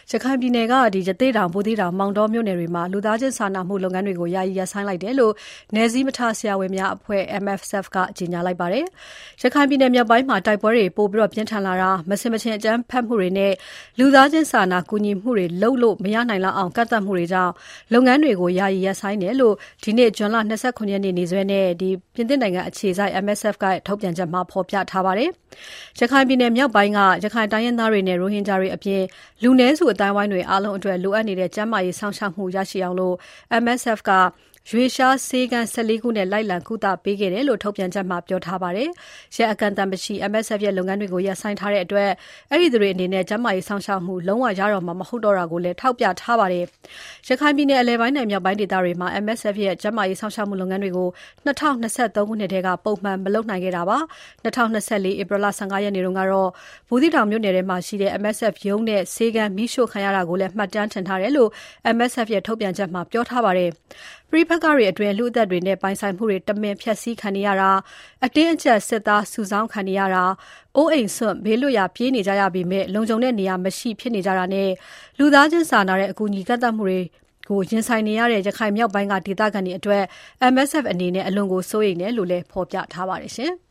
ရခိုင်ပြည်နယ်ကရသေ့တောင်၊ဘူးသီးတောင်၊မောင်တောမြို့နယ်တွေမှာလူသားချင်းစာနာမှုလုပ်ငန်းတွေကိုယာယီရပ်ဆိုင်းလိုက်တယ်လို့နယ်စည်းမထားဆရာဝန်များအဖွဲ့ MSF ကကြေညာလိုက်ပါတယ်။ရခိုင်ပြည်နယ်မြောက်ပိုင်းမှာတိုက်ပွဲတွေပိုပြင်းထန်လာတာ၊မဆင်မခြင်အကြမ်းဖက်မှုတွေနဲ့လူသားချင်းစာနာကူညီမှုတွေလုပ်လို့မရနိုင်လောက်အောင်ကန့်သတ်မှုတွေကြောင့်လုပ်ငန်းတွေကိုယာယီရပ်ဆိုင်းတယ်လို့ဒီနေ့ဇွန်လ29ရက်နေ့စွဲနဲ့ပြင်သစ်နိုင်ငံအခြေစိုက် MSF ကထုတ်ပြန်ချက်မှာဖော်ပြထားပါတယ်။ရခိုင်ပြည်နယ်မြောက်ပိုင်းကရခိုင်တိုင်းရင်းသားတွေနဲ့ရိုဟင်ဂျာတွေအပြင်လူနည်းစုအတိုင်းအဝိုင်းတွေအားလုံးအတွက်လိုအပ်နေတဲ့ကျန်းမာရေးစောင့်ရှောက်မှုရရှိအောင်MSF ကရွေရှားဆေးခန်း14ခုနဲ့လိုက်လံကုသပေးခဲ့တယ်လို့ထုတ်ပြန်ချက်မှာပြောထားပါတယ်။ရက်အကန့်အသတ်မရှိ MSF ရဲ့လုပ်ငန်းတွေကိုရပ်ဆိုင်းထားတဲ့အတွက်အဲ့ဒီသူတွေအနေနဲ့ကျန်းမာရေးစောင့်ရှောက်မှုလုံးဝရတော့မှာမဟုတ်တော့တာကိုလည်းထောက်ပြထားပါတယ်။ရခိုင်ပြည်နယ်အလယ်ပိုင်းနဲ့မြောက်ပိုင်းဒေသတွေမှာ MSF ရဲ့ကျန်းမာရေးစောင့်ရှောက်မှုလုပ်ငန်းတွေကို2023ခုနှစ်ထဲကပုံမှန်မလုပ်နိုင်ခဲ့တာပါ။2024ဧပြီလ15ရက်နေ့တုန်းကတော့ဘူးသီးတောင်မြို့နယ်ထဲမှာရှိတဲ့ MSF ရုံးနဲ့ဆေးခန်းမီးရှို့ခံရတာကိုလည်းမှတ်တမ်းတင်ထားတယ်လို့ MSF ရဲ့ထုတ်ပြန်ချက်မှာပြောထားပါတယ်။ပဋိပက္ခတွေအတွင်းလူ့အသက်တွေနဲ့ပိုင်ဆိုင်မှုတွေတမင်ဖျက်ဆီးခံနေရတာအတင်းအကျပ်စစ်သားစုဆောင်းခံနေရတာအိုးအိမ်စွန့်ဘေးလွတ်ရာပြေးနေကြရပေမဲ့လုံခြုံတဲ့နေရာမရှိဖြစ်နေကြတာနဲ့လူသားချင်းစာနာတဲ့အကူအညီကန့်သတ်မှုတွေကိုရင်ဆိုင်နေရတဲ့ရခိုင်မြောက်ပိုင်းကဒေသခံတွေအတွက် MSF အနေနဲ့အလွန်ကိုစိုးရိမ်တယ်လို့လည်းဖော်ပြထားပါတယ်ရှင်။